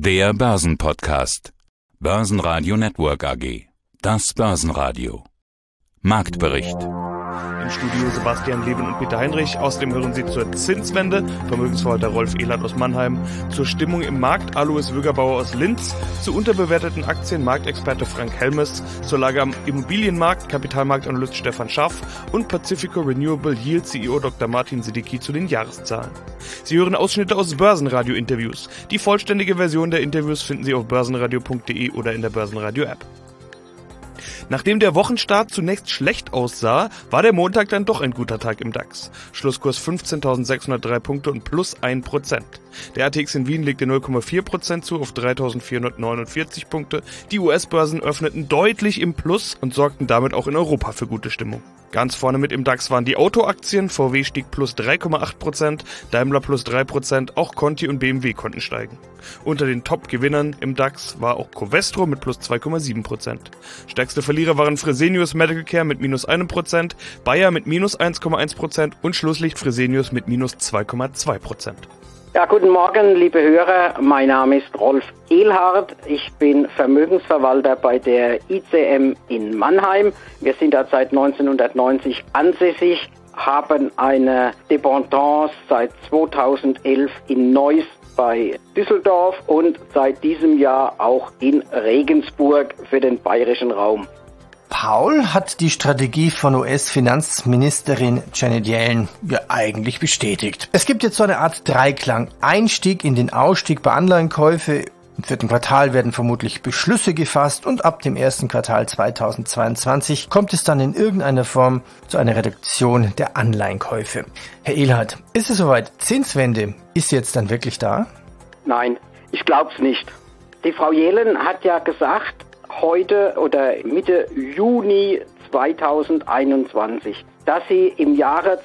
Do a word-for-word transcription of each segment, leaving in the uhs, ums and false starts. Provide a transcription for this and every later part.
Der Börsenpodcast. Börsenradio Network A G. Das Börsenradio. Marktbericht. Im Studio Sebastian Leben und Peter Heinrich. Außerdem hören Sie zur Zinswende Vermögensverwalter Rolf Ehlert aus Mannheim, zur Stimmung im Markt Alois Wögerbauer aus Linz, zu unterbewerteten Aktien Marktexperte Frank Helmes, zur Lage am Immobilienmarkt Kapitalmarktanalyst Stefan Schaff und Pacifico Renewable Yield C E O Doktor Martin Siddiqui zu den Jahreszahlen. Sie hören Ausschnitte aus Börsenradio-Interviews. Die vollständige Version der Interviews finden Sie auf börsenradio punkt de oder in der Börsenradio-App. Nachdem der Wochenstart zunächst schlecht aussah, war der Montag dann doch ein guter Tag im DAX. Schlusskurs fünfzehntausendsechshundertdrei Punkte und plus ein Prozent. Der A T X in Wien legte null Komma vier Prozent zu auf dreitausendvierhundertneunundvierzig Punkte. Die U S-Börsen öffneten deutlich im Plus und sorgten damit auch in Europa für gute Stimmung. Ganz vorne mit im DAX waren die Autoaktien, V W stieg plus drei Komma acht Prozent, Daimler plus drei Prozent, auch Conti und B M W konnten steigen. Unter den Top-Gewinnern im DAX war auch Covestro mit plus zwei Komma sieben Prozent. Stärkste Verlierer waren Fresenius Medical Care mit minus einem Prozent, Bayer mit minus eins Komma eins Prozent und Schlusslicht Fresenius mit minus zwei Komma zwei Prozent. Ja, guten Morgen, liebe Hörer. Mein Name ist Rolf Ehlhardt. Ich bin Vermögensverwalter bei der I C M in Mannheim. Wir sind da seit neunzehnhundertneunzig ansässig, haben eine Dependance seit zweitausendelf in Neuss bei Düsseldorf und seit diesem Jahr auch in Regensburg für den bayerischen Raum. Paul hat die Strategie von U S-Finanzministerin Janet Yellen ja eigentlich bestätigt. Es gibt jetzt so eine Art Dreiklang. Einstieg in den Ausstieg bei Anleihenkäufe. Im vierten Quartal werden vermutlich Beschlüsse gefasst und ab dem ersten Quartal zweitausendzweiundzwanzig kommt es dann in irgendeiner Form zu einer Reduktion der Anleihenkäufe. Herr Ehlhardt, ist es soweit? Zinswende ist jetzt dann wirklich da? Nein, ich glaub's nicht. Die Frau Yellen hat ja gesagt, heute oder Mitte Juni zweitausendeinundzwanzig, dass sie im Jahre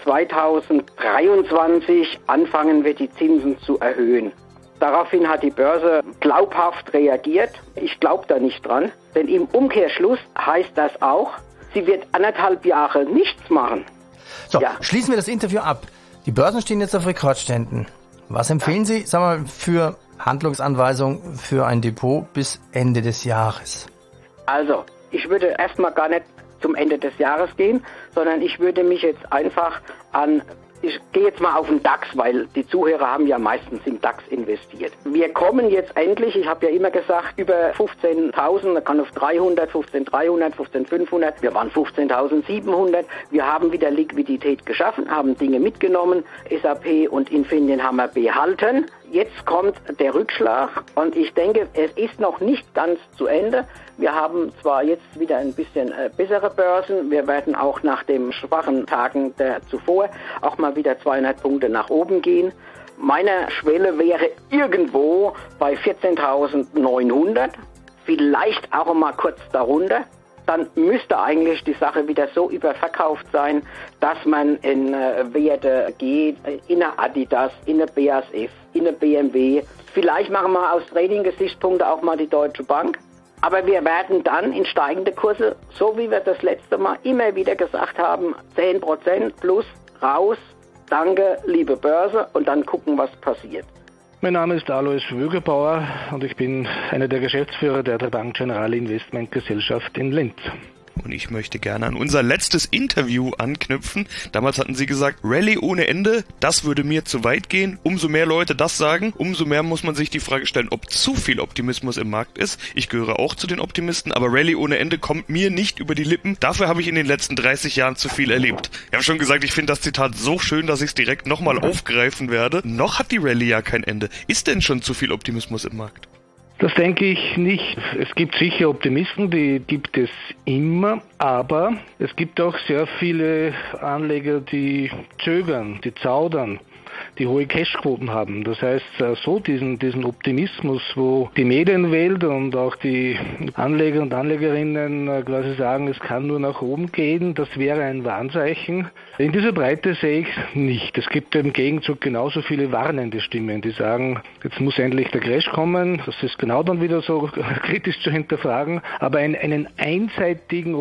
zweitausenddreiundzwanzig anfangen wird, die Zinsen zu erhöhen. Daraufhin hat die Börse glaubhaft reagiert. Ich glaube da nicht dran, denn im Umkehrschluss heißt das auch, sie wird anderthalb Jahre nichts machen. So, ja. Schließen wir das Interview ab. Die Börsen stehen jetzt auf Rekordständen. Was empfehlen Sie, sagen wir mal, für Handlungsanweisung für ein Depot bis Ende des Jahres? Also, ich würde erstmal gar nicht zum Ende des Jahres gehen, sondern ich würde mich jetzt einfach an, ich gehe jetzt mal auf den DAX, weil die Zuhörer haben ja meistens im DAX investiert. Wir kommen jetzt endlich, ich habe ja immer gesagt, über fünfzehntausend, da kann auf dreihundert, fünfzehntausenddreihundert, fünfzehntausendfünfhundert, wir waren fünfzehntausendsiebenhundert, wir haben wieder Liquidität geschaffen, haben Dinge mitgenommen, S A P und Infineon haben wir behalten. Jetzt kommt der Rückschlag und ich denke, es ist noch nicht ganz zu Ende. Wir haben zwar jetzt wieder ein bisschen äh, bessere Börsen, wir werden auch nach den schwachen Tagen der zuvor auch mal wieder zweihundert Punkte nach oben gehen. Meine Schwelle wäre irgendwo bei vierzehntausendneunhundert, vielleicht auch mal kurz darunter. Dann müsste eigentlich die Sache wieder so überverkauft sein, dass man in äh, Werte geht, in eine Adidas, in eine B A S F, in eine B M W. Vielleicht machen wir aus Trading-Gesichtspunkten auch mal die Deutsche Bank. Aber wir werden dann in steigende Kurse, so wie wir das letzte Mal immer wieder gesagt haben, zehn Prozent plus raus. Danke, liebe Börse, und dann gucken, was passiert. Mein Name ist Alois Wögerbauer und ich bin einer der Geschäftsführer der Bank Generali Investment Gesellschaft in Linz. Und ich möchte gerne an unser letztes Interview anknüpfen. Damals hatten Sie gesagt, Rallye ohne Ende, das würde mir zu weit gehen. Umso mehr Leute das sagen, umso mehr muss man sich die Frage stellen, ob zu viel Optimismus im Markt ist. Ich gehöre auch zu den Optimisten, aber Rallye ohne Ende kommt mir nicht über die Lippen. Dafür habe ich in den letzten dreißig Jahren zu viel erlebt. Ich habe schon gesagt, ich finde das Zitat so schön, dass ich es direkt nochmal aufgreifen werde. Noch hat die Rallye ja kein Ende. Ist denn schon zu viel Optimismus im Markt? Das denke ich nicht. Es gibt sicher Optimisten, die gibt es immer, aber es gibt auch sehr viele Anleger, die zögern, die zaudern, die hohe Cashquoten haben. Das heißt, so diesen, diesen Optimismus, wo die Medienwelt und auch die Anleger und Anlegerinnen quasi sagen, es kann nur nach oben gehen, das wäre ein Warnzeichen. In dieser Breite sehe ich es nicht. Es gibt im Gegenzug genauso viele warnende Stimmen, die sagen, jetzt muss endlich der Crash kommen. Das ist genau dann wieder so kritisch zu hinterfragen. Aber ein, einen einseitigen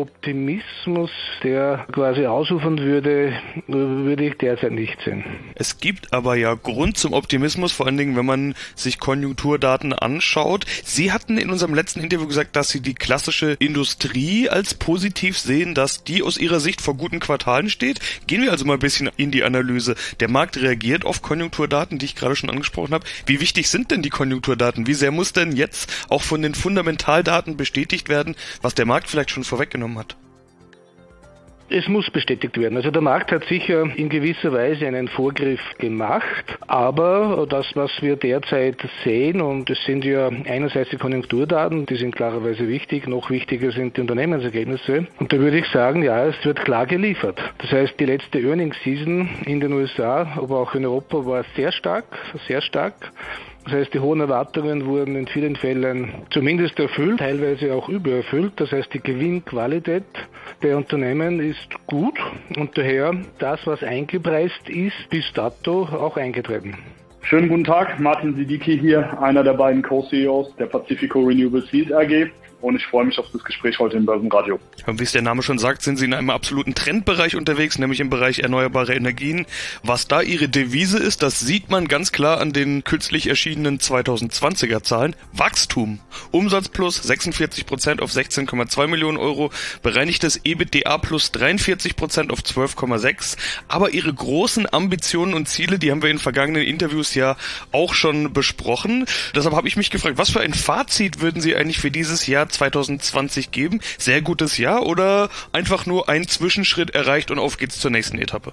Optimismus, der quasi ausufern würde, würde ich derzeit nicht sehen. Es gibt aber aber ja Grund zum Optimismus, vor allen Dingen, wenn man sich Konjunkturdaten anschaut. Sie hatten in unserem letzten Interview gesagt, dass Sie die klassische Industrie als positiv sehen, dass die aus Ihrer Sicht vor guten Quartalen steht. Gehen wir also mal ein bisschen in die Analyse. Der Markt reagiert auf Konjunkturdaten, die ich gerade schon angesprochen habe. Wie wichtig sind denn die Konjunkturdaten? Wie sehr muss denn jetzt auch von den Fundamentaldaten bestätigt werden, was der Markt vielleicht schon vorweggenommen hat? Es muss bestätigt werden. Also der Markt hat sicher in gewisser Weise einen Vorgriff gemacht, aber das, was wir derzeit sehen, und es sind ja einerseits die Konjunkturdaten, die sind klarerweise wichtig, noch wichtiger sind die Unternehmensergebnisse. Und da würde ich sagen, ja, es wird klar geliefert. Das heißt, die letzte Earnings Season in den U S A, aber auch in Europa war sehr stark, sehr stark. Das heißt, die hohen Erwartungen wurden in vielen Fällen zumindest erfüllt, teilweise auch übererfüllt. Das heißt, die Gewinnqualität der Unternehmen ist gut und daher das, was eingepreist ist, bis dato auch eingetreten. Schönen guten Tag, Martin Siddiqui hier, einer der beiden Co-C E Os der Pacifico Renewable Seed A G. Und ich freue mich auf das Gespräch heute im Börsenradio. Und wie es der Name schon sagt, sind Sie in einem absoluten Trendbereich unterwegs, nämlich im Bereich erneuerbare Energien. Was da Ihre Devise ist, das sieht man ganz klar an den kürzlich erschienenen zweitausendzwanziger Zahlen. Wachstum. Umsatz plus sechsundvierzig Prozent auf sechzehn Komma zwei Millionen Euro. Bereinigtes EBITDA plus dreiundvierzig Prozent auf zwölf Komma sechs. Aber Ihre großen Ambitionen und Ziele, die haben wir in vergangenen Interviews ja auch schon besprochen. Deshalb habe ich mich gefragt, was für ein Fazit würden Sie eigentlich für dieses Jahr zweitausendzwanzig geben? Sehr gutes Jahr oder einfach nur ein Zwischenschritt erreicht und auf geht's zur nächsten Etappe?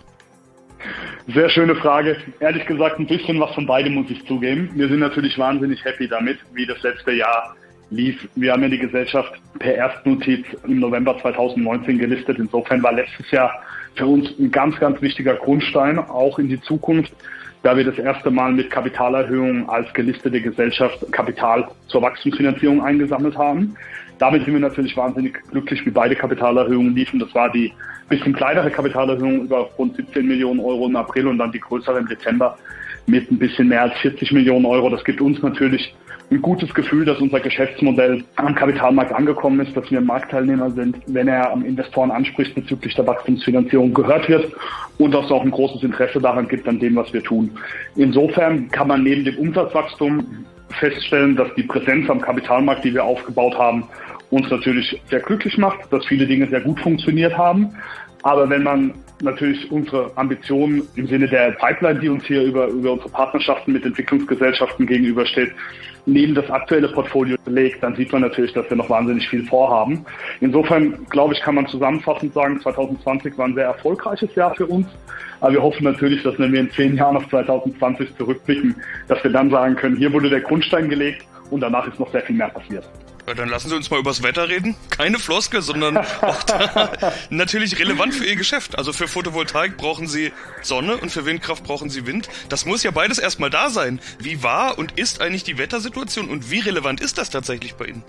Sehr schöne Frage. Ehrlich gesagt, ein bisschen was von beidem muss ich zugeben. Wir sind natürlich wahnsinnig happy damit, wie das letzte Jahr lief. Wir haben ja die Gesellschaft per Erstnotiz im November zweitausendneunzehn gelistet. Insofern war letztes Jahr für uns ein ganz, ganz wichtiger Grundstein, auch in die Zukunft, da wir das erste Mal mit Kapitalerhöhungen als gelistete Gesellschaft Kapital zur Wachstumsfinanzierung eingesammelt haben. Damit sind wir natürlich wahnsinnig glücklich, wie beide Kapitalerhöhungen liefen. Das war die bisschen kleinere Kapitalerhöhung über rund siebzehn Millionen Euro im April und dann die größere im Dezember mit ein bisschen mehr als vierzig Millionen Euro. Das gibt uns natürlich ein gutes Gefühl, dass unser Geschäftsmodell am Kapitalmarkt angekommen ist, dass wir Marktteilnehmer sind, wenn er am Investoren anspricht bezüglich der Wachstumsfinanzierung gehört wird und dass es auch ein großes Interesse daran gibt, an dem, was wir tun. Insofern kann man neben dem Umsatzwachstum feststellen, dass die Präsenz am Kapitalmarkt, die wir aufgebaut haben, uns natürlich sehr glücklich macht, dass viele Dinge sehr gut funktioniert haben. Aber wenn man natürlich unsere Ambitionen im Sinne der Pipeline, die uns hier über, über unsere Partnerschaften mit Entwicklungsgesellschaften gegenübersteht, neben das aktuelle Portfolio legt, dann sieht man natürlich, dass wir noch wahnsinnig viel vorhaben. Insofern, glaube ich, kann man zusammenfassend sagen, zweitausendzwanzig war ein sehr erfolgreiches Jahr für uns. Aber wir hoffen natürlich, dass wenn wir in zehn Jahren auf zweitausendzwanzig zurückblicken, dass wir dann sagen können, hier wurde der Grundstein gelegt und danach ist noch sehr viel mehr passiert. Ja, dann lassen Sie uns mal übers Wetter reden. Keine Floskel, sondern auch da natürlich relevant für Ihr Geschäft. Also für Photovoltaik brauchen Sie Sonne und für Windkraft brauchen Sie Wind. Das muss ja beides erstmal da sein. Wie war und ist eigentlich die Wettersituation und wie relevant ist das tatsächlich bei Ihnen?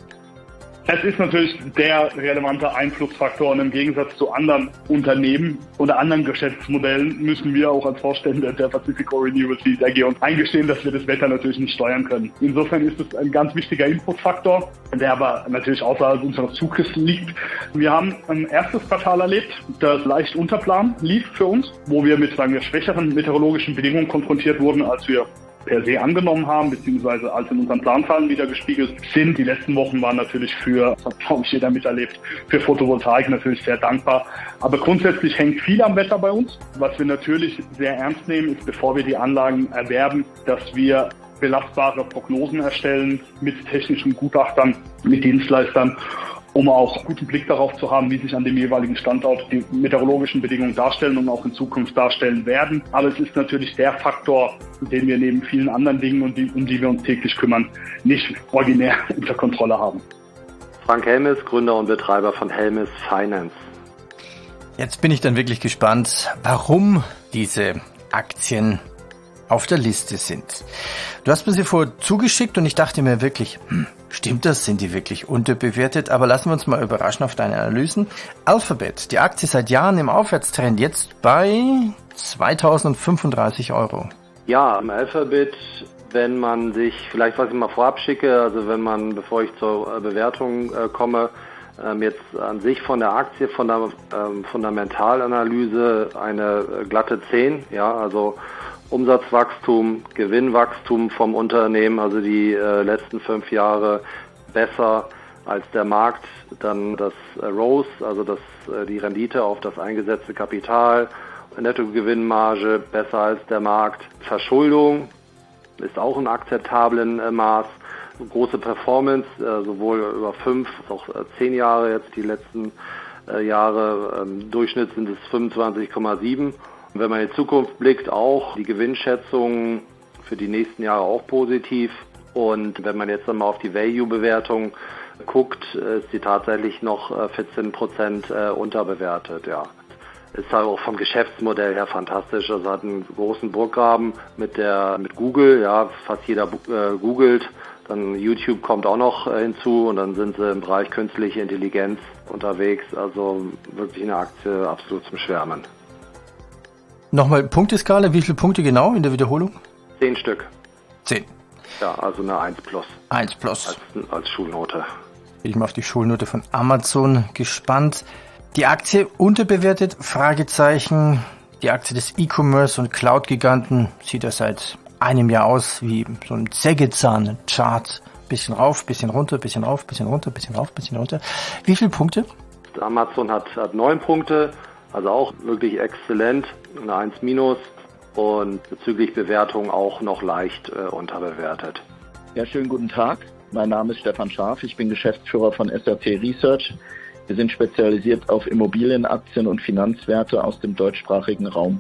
Es ist natürlich der relevante Einflussfaktor und im Gegensatz zu anderen Unternehmen oder anderen Geschäftsmodellen müssen wir auch als Vorstände der Pacifico Renewable Seed A G uns eingestehen, dass wir das Wetter natürlich nicht steuern können. Insofern ist es ein ganz wichtiger Inputfaktor, der aber natürlich außerhalb unseres Zugriffs liegt. Wir haben ein erstes Quartal erlebt, das leicht unter Plan lief für uns, wo wir mit, sagen wir, schwächeren meteorologischen Bedingungen konfrontiert wurden, als wir per se angenommen haben, beziehungsweise als in unseren Planzahlen wieder gespiegelt sind. Die letzten Wochen waren natürlich für, das hat glaube ich jeder miterlebt, für Photovoltaik natürlich sehr dankbar. Aber grundsätzlich hängt viel am Wetter bei uns. Was wir natürlich sehr ernst nehmen, ist, bevor wir die Anlagen erwerben, dass wir belastbare Prognosen erstellen mit technischen Gutachtern, mit Dienstleistern, um auch guten Blick darauf zu haben, wie sich an dem jeweiligen Standort die meteorologischen Bedingungen darstellen und auch in Zukunft darstellen werden. Aber es ist natürlich der Faktor, den wir neben vielen anderen Dingen, um die, um die wir uns täglich kümmern, nicht originär unter Kontrolle haben. Frank Helmes, Gründer und Betreiber von Helmes Finance. Jetzt bin ich dann wirklich gespannt, warum diese Aktien auf der Liste sind. Du hast mir sie vorher zugeschickt und ich dachte mir wirklich, hm, stimmt das? Sind die wirklich unterbewertet? Aber lassen wir uns mal überraschen auf deine Analysen. Alphabet, die Aktie seit Jahren im Aufwärtstrend, jetzt bei zweitausendfünfunddreißig Euro. Ja, im Alphabet, wenn man sich, vielleicht was ich mal vorab schicke, also wenn man, bevor ich zur Bewertung äh, komme, ähm, jetzt an sich von der Aktie, von der ähm, Fundamentalanalyse eine äh, glatte zehn, ja, also Umsatzwachstum, Gewinnwachstum vom Unternehmen, also die äh, letzten fünf Jahre besser als der Markt. Dann das äh, R O S, also das, äh, die Rendite auf das eingesetzte Kapital, Nettogewinnmarge besser als der Markt. Verschuldung ist auch in akzeptablen äh, Maß. Große Performance, äh, sowohl über fünf als auch äh, zehn Jahre, jetzt die letzten äh, Jahre. Ähm, Durchschnitt sind es fünfundzwanzig Komma sieben. Und wenn man in die Zukunft blickt, auch die Gewinnschätzungen für die nächsten Jahre auch positiv. Und wenn man jetzt einmal auf die Value-Bewertung guckt, ist sie tatsächlich noch vierzehn Prozent unterbewertet. Ja, ist halt auch vom Geschäftsmodell her fantastisch. Also hat einen großen Burggraben mit der mit Google. Ja, fast jeder äh, googelt. Dann YouTube kommt auch noch äh, hinzu und dann sind sie im Bereich künstliche Intelligenz unterwegs. Also wirklich eine Aktie absolut zum Schwärmen. Nochmal Punkteskala, wie viele Punkte genau in der Wiederholung? Zehn Stück. Zehn. Ja, also eine eins plus. eins plus. Als, als Schulnote. Bin ich mal auf die Schulnote von Amazon gespannt. Die Aktie unterbewertet? Fragezeichen. Die Aktie des E-Commerce und Cloud-Giganten sieht ja seit einem Jahr aus wie so ein Sägezahn-Chart. Bisschen rauf, bisschen runter, bisschen rauf, bisschen runter, bisschen rauf, bisschen runter. Wie viele Punkte? Amazon hat, hat neun Punkte. Also auch wirklich exzellent, eine eins minus und bezüglich Bewertung auch noch leicht äh, unterbewertet. Ja, schönen guten Tag. Mein Name ist Stefan Scharf, ich bin Geschäftsführer von S R T Research. Wir sind spezialisiert auf Immobilienaktien und Finanzwerte aus dem deutschsprachigen Raum.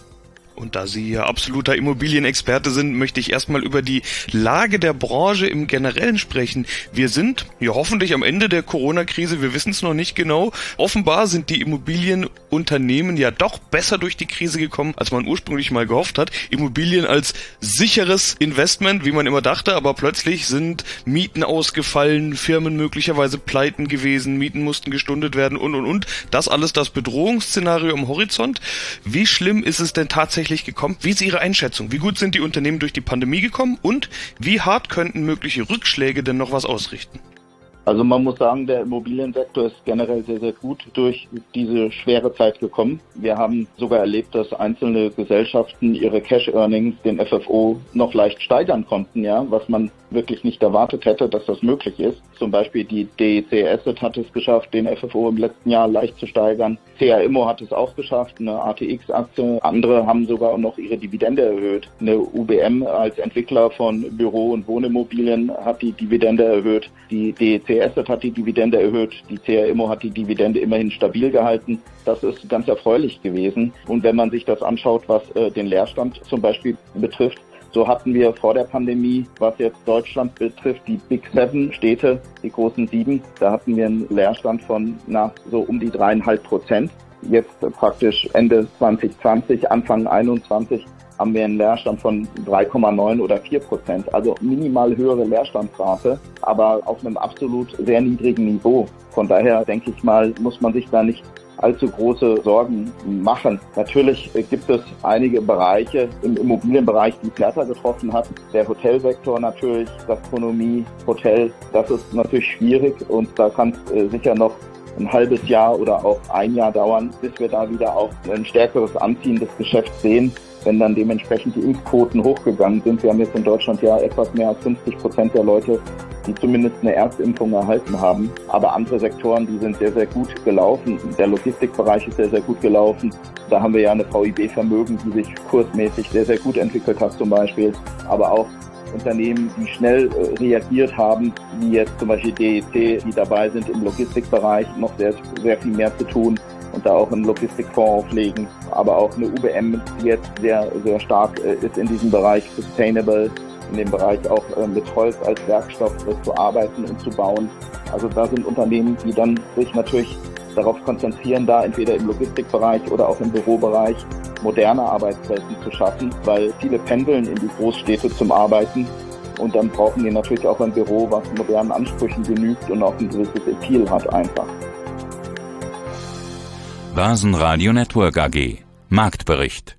Und da Sie ja absoluter Immobilienexperte sind, möchte ich erstmal über die Lage der Branche im Generellen sprechen. Wir sind ja hoffentlich am Ende der Corona-Krise, wir wissen es noch nicht genau. Offenbar sind die Immobilienunternehmen ja doch besser durch die Krise gekommen, als man ursprünglich mal gehofft hat. Immobilien als sicheres Investment, wie man immer dachte, aber plötzlich sind Mieten ausgefallen, Firmen möglicherweise pleiten gewesen, Mieten mussten gestundet werden und, und, und. Das alles das Bedrohungsszenario am Horizont. Wie schlimm ist es denn tatsächlich gekommen? Wie ist Ihre Einschätzung? Wie gut sind die Unternehmen durch die Pandemie gekommen und wie hart könnten mögliche Rückschläge denn noch was ausrichten? Also man muss sagen, der Immobiliensektor ist generell sehr, sehr gut durch diese schwere Zeit gekommen. Wir haben sogar erlebt, dass einzelne Gesellschaften ihre Cash-Earnings, den F F O, noch leicht steigern konnten, ja, was man wirklich nicht erwartet hätte, dass das möglich ist. Zum Beispiel die D E C Asset hat es geschafft, den F F O im letzten Jahr leicht zu steigern. C R Immo hat es auch geschafft, eine A T X-Aktie. Andere haben sogar auch noch ihre Dividende erhöht. Eine U B M als Entwickler von Büro- und Wohnimmobilien hat die Dividende erhöht. Die D E C Asset hat die Dividende erhöht. Die C R Immo hat die Dividende immerhin stabil gehalten. Das ist ganz erfreulich gewesen. Und wenn man sich das anschaut, was äh, den Leerstand zum Beispiel betrifft, so hatten wir vor der Pandemie, was jetzt Deutschland betrifft, die Big Seven Städte, die großen sieben, da hatten wir einen Leerstand von na, so um die dreieinhalb Prozent. Jetzt praktisch Ende zwanzig zwanzig, Anfang einundzwanzig haben wir einen Leerstand von drei Komma neun oder vier Prozent. Also minimal höhere Leerstandsrate, aber auf einem absolut sehr niedrigen Niveau. Von daher denke ich mal, muss man sich da nicht allzu große Sorgen machen. Natürlich gibt es einige Bereiche im Immobilienbereich, die es härter getroffen hat. Der Hotelsektor natürlich, Gastronomie, Hotel, das ist natürlich schwierig und da kann es äh, sicher noch ein halbes Jahr oder auch ein Jahr dauern, bis wir da wieder auch ein stärkeres Anziehen des Geschäfts sehen, wenn dann dementsprechend die Impfquoten hochgegangen sind. Wir haben jetzt in Deutschland ja etwas mehr als fünfzig Prozent der Leute, die zumindest eine Erstimpfung erhalten haben. Aber andere Sektoren, die sind sehr, sehr gut gelaufen. Der Logistikbereich ist sehr, sehr gut gelaufen. Da haben wir ja eine V I B-Vermögen, die sich kursmäßig sehr, sehr gut entwickelt hat zum Beispiel. Aber auch Unternehmen, die schnell äh, reagiert haben, wie jetzt zum Beispiel D E C, die dabei sind im Logistikbereich noch sehr, sehr viel mehr zu tun und da auch einen Logistikfonds auflegen. Aber auch eine U B M, die jetzt sehr, sehr stark äh, ist in diesem Bereich Sustainable, in dem Bereich auch äh, mit Holz als Werkstoff äh, zu arbeiten und zu bauen. Also da sind Unternehmen, die dann sich natürlich darauf konzentrieren, da entweder im Logistikbereich oder auch im Bürobereich moderne Arbeitswelten zu schaffen, weil viele pendeln in die Großstädte zum Arbeiten und dann brauchen die natürlich auch ein Büro, was modernen Ansprüchen genügt und auch ein gewisses Appeal hat einfach. Börsenradio Network A G Marktbericht